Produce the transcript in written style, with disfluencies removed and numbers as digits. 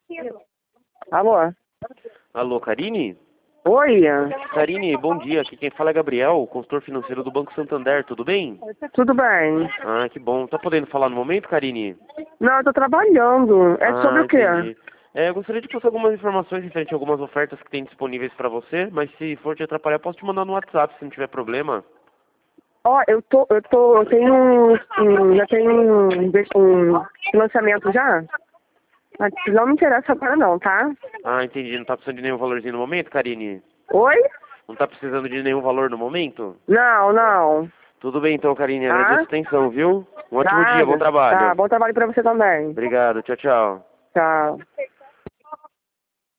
Alô? Alô, Karine? Oi? Karine, bom dia. Aqui quem fala é Gabriel, consultor financeiro do Banco Santander. Tudo bem? Tudo bem? Ah, que bom. Tá podendo falar no momento, Karine? Não, eu tô trabalhando. É sobre o quê? Entendi. Eu gostaria de passar algumas informações referente a algumas ofertas que tem disponíveis para você, mas se for te atrapalhar, posso te mandar no WhatsApp, se não tiver problema. Ó, eu tenho já tenho um financiamento já, mas não me interessa agora não, tá? Ah, entendi. Não tá precisando de nenhum valorzinho no momento, Karine? Oi? Não tá precisando de nenhum valor no momento? Não, não. Tudo bem então, Karine. Agradeço a Tá? atenção, viu? Um ótimo dia, bom Nada. Tá, trabalho. bom trabalho pra você também. Obrigado. Tchau, tchau. Tchau.